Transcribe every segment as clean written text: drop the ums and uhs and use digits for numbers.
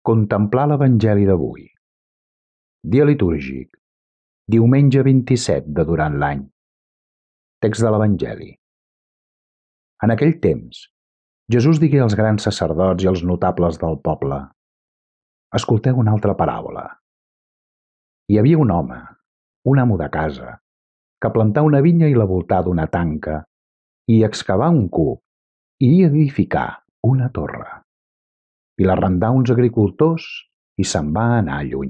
Contemplar l'Evangeli d'avui. Dia litúrgic. Diumenge 27 de durant l'any. Text de l'Evangeli. En aquell temps, Jesús digué als grans sacerdots i als notables del poble: escolteu una altra paràbola. Hi havia un home, un amo de casa, que plantà una vinya i la voltà d'una tanca, i excavà un cub, i hi edificà una torre. I l'arrendà uns agricultors i se'n va anar lluny.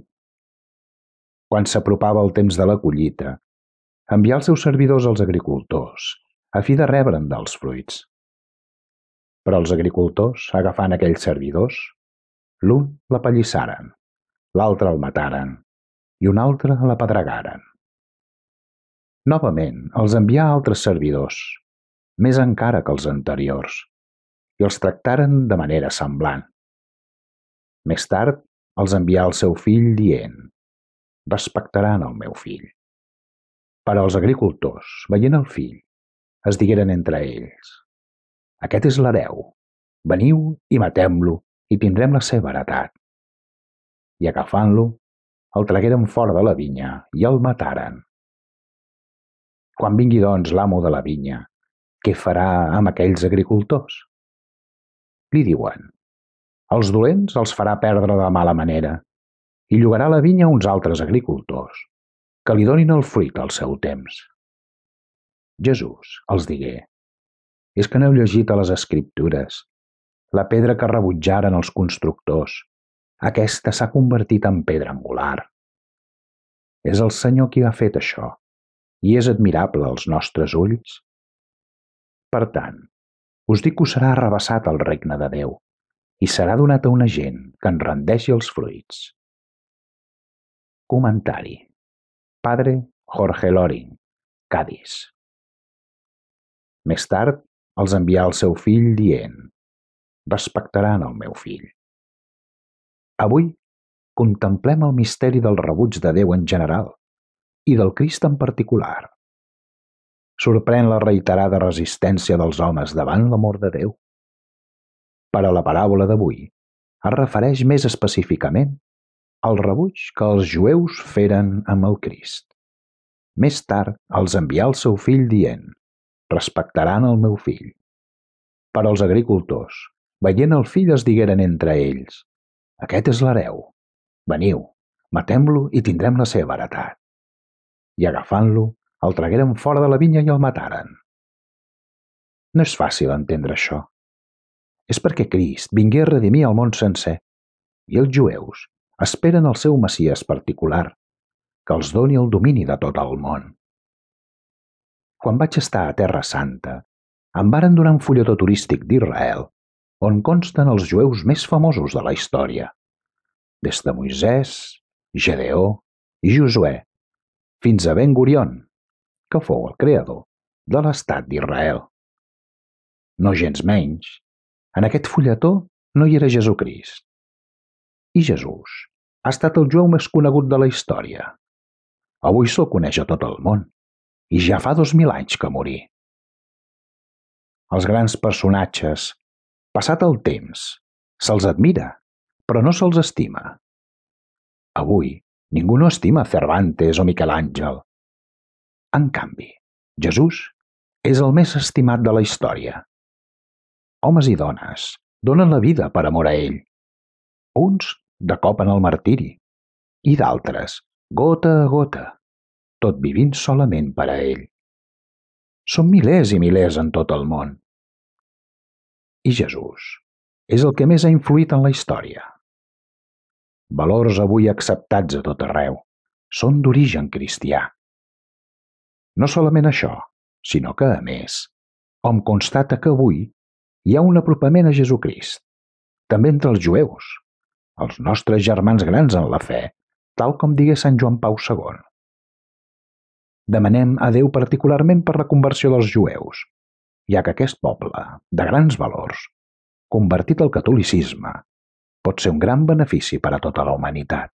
Quan s'apropava el temps de la collita, envià els seus servidors als agricultors, a fi de rebre'n dels fruits. Però els agricultors, agafant aquells servidors, l'un l'apallissaren, l'altre el mataren i un altre l'apedregaren. Novament els envià altres servidors, més encara que els anteriors, i els tractaren de manera semblant. Més tard els envià el seu fill dient: respectaran el meu fill. Però els agricultors, veient el fill, es digueren entre ells: aquest és l'hereu, veniu i matem-lo i tindrem la seva heretat. I agafant-lo, el tragueren fora de la vinya i el mataren. Quan vingui doncs l'amo de la vinya, què farà amb aquells agricultors? Li diuen: els dolents els farà perdre de mala manera i llogarà la vinya a uns altres agricultors, que li donin el fruit al seu temps. Jesús els digué: és que n'heu llegit a les Escriptures, la pedra que rebutjaren els constructors, aquesta s'ha convertit en pedra angular. És el Senyor qui ha fet això, i és admirable als nostres ulls. Per tant, us dic que us serà arrabassat el regne de Déu, i serà donat a una gent que en rendeixi els fruits. Comentari. Padre Jorge Loring, Cadis. Més tard els envià el seu fill dient: respectaran el meu fill. Avui contemplem el misteri del rebuig de Déu en general i del Crist en particular. Sorprèn la reiterada resistència dels homes davant l'amor de Déu. Però la paràbola d'avui es refereix més específicament al rebuig que els jueus feren amb el Crist. Més tard els envià el seu fill dient: respectaran el meu fill. Però els agricultors, veient el fill, es digueren entre ells: aquest és l'hereu, veniu, matem-lo i tindrem la seva heretat. I agafant-lo, el tragueren fora de la vinya i el mataren. No és fàcil entendre això. És perquè Crist vingué a redimir el món sencer, i els jueus esperen el seu Messies particular, que els doni el domini de tot el món. Quan vaig estar a Terra Santa, em varen donar un fulletó turístic d'Israel, on consten els jueus més famosos de la història, des de Moisès, Gedeó i Josuè, fins a Ben Gurion, que fou el creador de l'estat d'Israel. No gens menys, en aquest fulletó no hi era Jesucrist. I Jesús ha estat el jueu més conegut de la història. Avui se'l coneix a tot el món, i ja fa 2000 anys que morí. Els grans personatges, passat el temps, se'ls admira, però no se'ls estima. Avui ningú no estima Cervantes o Miquel Àngel. En canvi, Jesús és el més estimat de la història. Homes i dones donen la vida per amor a ell. Uns de cop en el martiri, i d'altres gota a gota, tot vivint solament per a ell. Són milers i milers en tot el món. I Jesús és el que més ha influït en la història. Valors avui acceptats a tot arreu són d'origen cristià. No solament això, sinó que, a més, hom constata que avui hi ha un apropament a Jesucrist, també entre els jueus, els nostres germans grans en la fe, tal com digué Sant Joan Pau II. Demanem a Déu particularment per la conversió dels jueus, ja que aquest poble, de grans valors, convertit al catolicisme, pot ser un gran benefici per a tota la humanitat.